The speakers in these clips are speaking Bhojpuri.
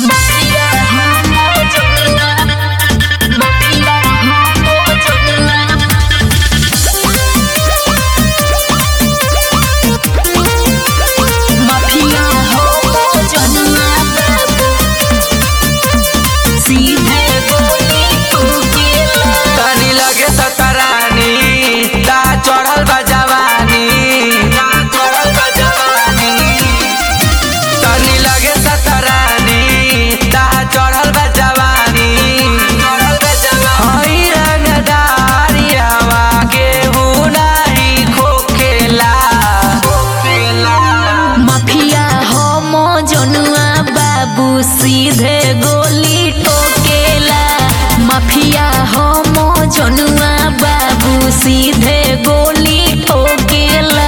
सीधे गोली ठोकेला। माफिया हम जनुआ बाबू सीधे गोली ठोकेला।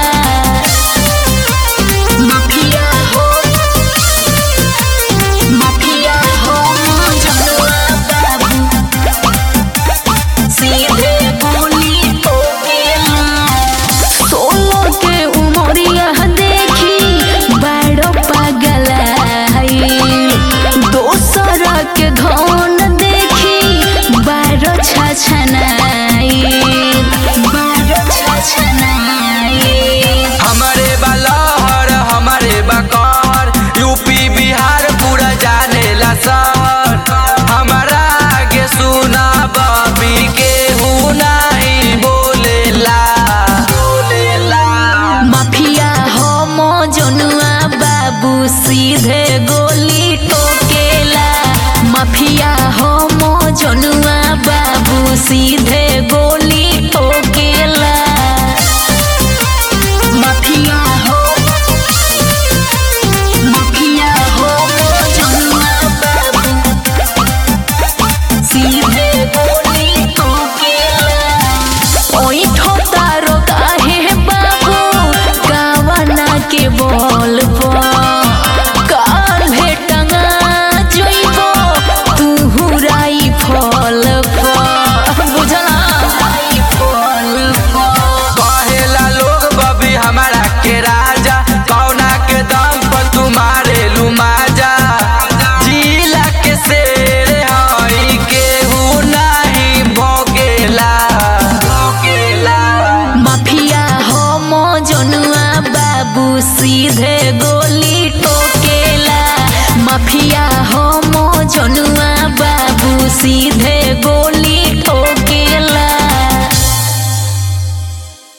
माफिया हो जनुआ बाबू सीधे गोली ठोकेला। 16 के उमरिया देखी बड़ो पागल के धन देखी बारो छछनाई। हमारे बलहर हमारे बकर यूपी बिहार पूरा जाने ला शहर। हमारा आगे सुना बबी के नहीं बोलेला। माफिया हम जनुआ बाबू सीधे गोली ठोकेला। माफिया हम जनुआ बाबू सीधे गोली ठोकेला। माफिया हो जनुआ बाबू सीधे गोली ठोकेला। ओई ठोतारो काहे बाबू कावना के बोल हमारा के राजा कौना के दम पर तुम्हारे लुमाजा। जिला के शेर हई केहू नहीं भोगेला। माफिया हम जनुआ बाबू सीधे गोली ठोकेला। माफिया हम जनुआ बाबू सीधे